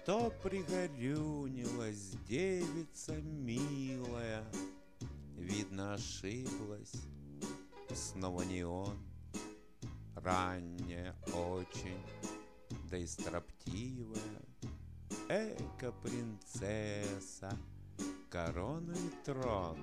Что пригорюнилась девица милая, видно, ошиблась, снова не он. Ранняя очень, да и строптивая, эко-принцесса, корону и трон.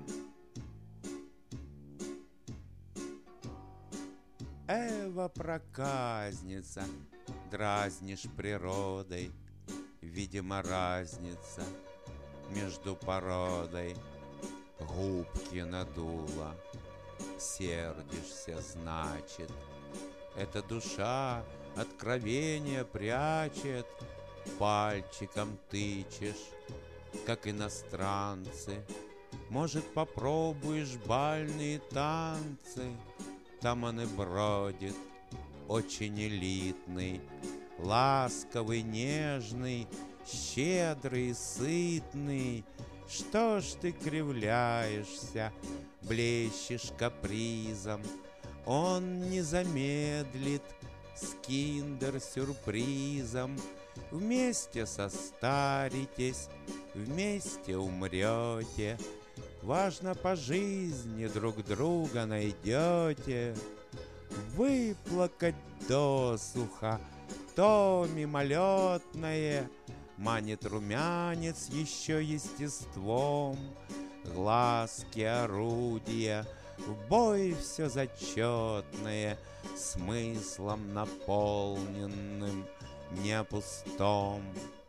Эва-проказница, дразнишь природой, видимо, разница между породой. Губки надула, сердишься, значит, эта душа откровение прячет, пальчиком тычешь, как иностранцы. Может, попробуешь бальные танцы? Там он и бродит, очень элитный, ласковый, нежный, щедрый, сытный. Что ж ты кривляешься, блещешь капризом? Он не замедлит с киндер-сюрпризом. Вместе состаритесь, вместе умрете. Важно, по жизни друг друга найдете. Выплакать досуха то мимолетное манит румянец еще естеством. Глазки орудия, в бой все зачетное, смыслом наполненным, не пустом.